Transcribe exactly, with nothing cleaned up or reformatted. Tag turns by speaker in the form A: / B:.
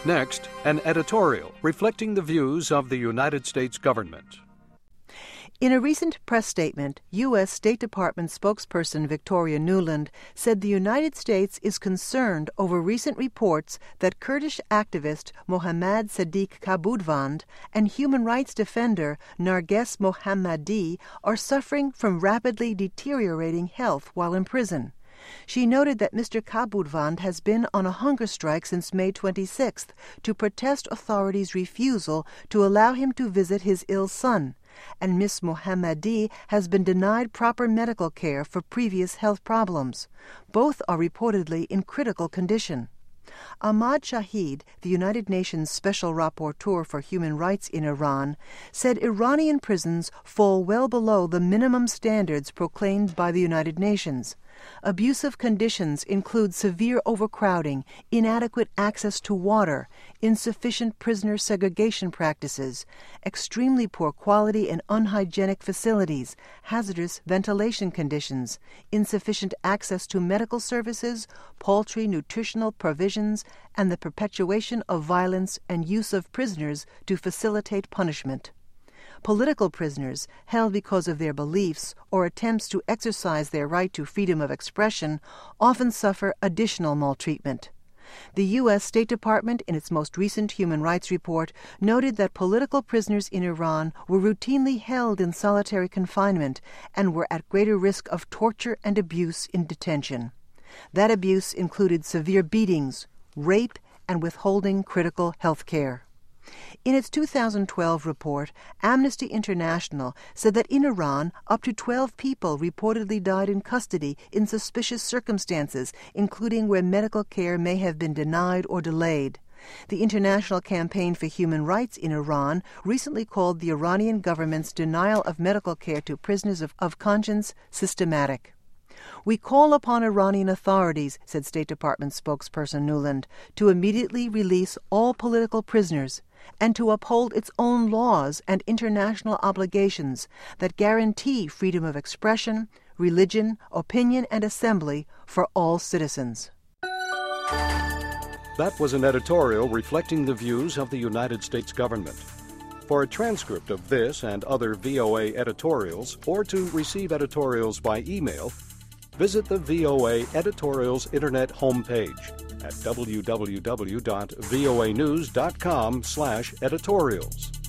A: Next, an editorial reflecting the views of the United States government.
B: In a recent press statement, U S State Department spokesperson Victoria Nuland said the United States is concerned over recent reports that Kurdish activist Mohammad Sadiq Kabudvand and human rights defender Narges Mohammadi are suffering from rapidly deteriorating health while in prison. She noted that Mister Kabudvand has been on a hunger strike since May twenty-sixth to protest authorities' refusal to allow him to visit his ill son, and Miss Mohammadi has been denied proper medical care for previous health problems. Both are reportedly in critical condition. Ahmad Shahid, the United Nations Special Rapporteur for Human Rights in Iran, said Iranian prisons fall well below the minimum standards proclaimed by the United Nations. Abusive conditions include severe overcrowding, inadequate access to water, insufficient prisoner segregation practices, extremely poor quality and unhygienic facilities, hazardous ventilation conditions, insufficient access to medical services, paltry nutritional provisions, and the perpetuation of violence and use of prisoners to facilitate punishment. Political prisoners, held because of their beliefs or attempts to exercise their right to freedom of expression, often suffer additional maltreatment. The U S State Department, in its most recent human rights report, noted that political prisoners in Iran were routinely held in solitary confinement and were at greater risk of torture and abuse in detention. That abuse included severe beatings, rape, and withholding critical health care. In its two thousand twelve report, Amnesty International said that in Iran, up to twelve people reportedly died in custody in suspicious circumstances, including where medical care may have been denied or delayed. The International Campaign for Human Rights in Iran recently called the Iranian government's denial of medical care to prisoners of, of conscience systematic. We call upon Iranian authorities, said State Department spokesperson Nuland, to immediately release all political prisoners and to uphold its own laws and international obligations that guarantee freedom of expression, religion, opinion, and assembly for all citizens.
A: That was an editorial reflecting the views of the United States government. For a transcript of this and other V O A editorials, or to receive editorials by email, visit the V O A Editorials Internet homepage at w w w dot voa news dot com slash editorials.